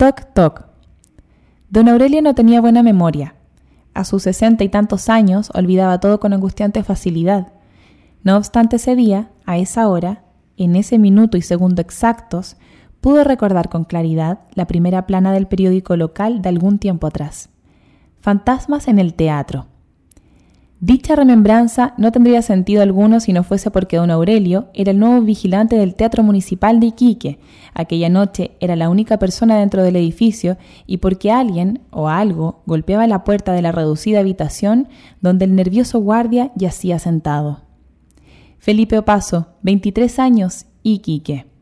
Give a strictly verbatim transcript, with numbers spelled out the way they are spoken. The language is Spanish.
Toc, toc. Don Aurelio no tenía buena memoria. A sus sesenta y tantos años olvidaba todo con angustiante facilidad. No obstante, ese día, a esa hora, en ese minuto y segundo exactos, pudo recordar con claridad la primera plana del periódico local de algún tiempo atrás. Fantasmas en el teatro. Dicha remembranza no tendría sentido alguno si no fuese porque don Aurelio era el nuevo vigilante del Teatro Municipal de Iquique. Aquella noche era la única persona dentro del edificio y porque alguien o algo golpeaba la puerta de la reducida habitación donde el nervioso guardia yacía sentado. Felipe Opazo, veintitrés años, Iquique.